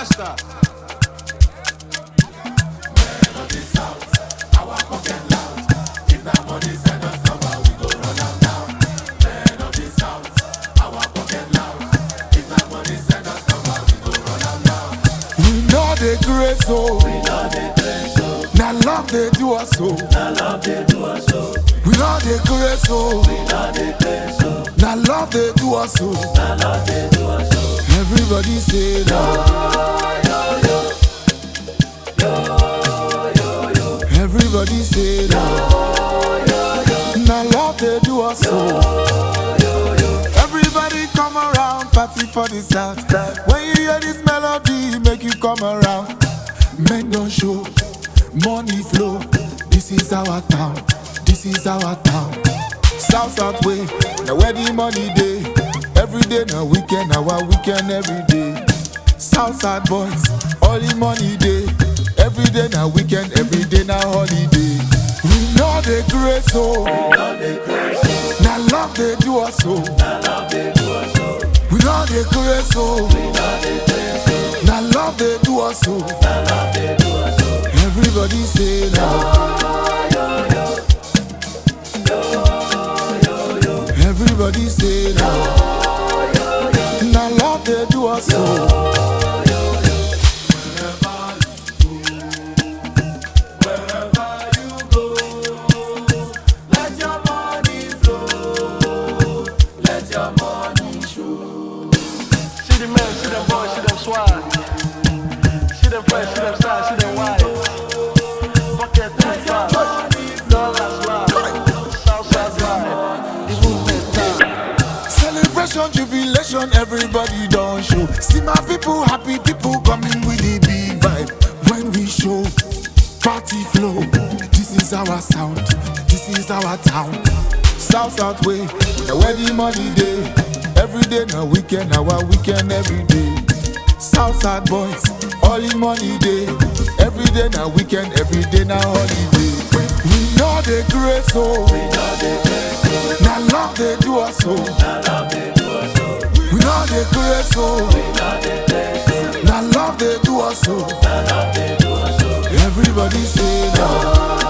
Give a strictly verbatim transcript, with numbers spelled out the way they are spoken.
Master. We know the grace, oh. Now love they do us so. We know the grace, oh. Now love they do us so. Everybody say no. Everybody say no. Now love they do us so. Everybody come around, party for the South. When you hear this melody, make you come around. Men don't show, money flow. This is our town, this is our town. South South way, now where the money day. Every day now weekend, our weekend every day. South South boys, all the money day. Every day now weekend, every day now holiday. We know the grace, oh. Now love they do us so. We know the grace, oh. Now love they do us so. Everybody say no. Everybody say no. Now love they do us so. See the men, see them boys, see them swag. See them fresh, see them style, see them wide. Bucket too fast, dollars loud. Southside ride, the movement time. Celebration, jubilation, everybody don't show. See my people happy, people coming with the big vibe. When we show, party flow. This is our sound, this is our town. South South way, now where the money day. Every day now weekend, our weekend every day. South Side boys, all the money day. Every day now weekend, every day now holiday. We know the grace, oh. Now love they do us so. We know the grace, oh. Now love they do us so. Everybody say no.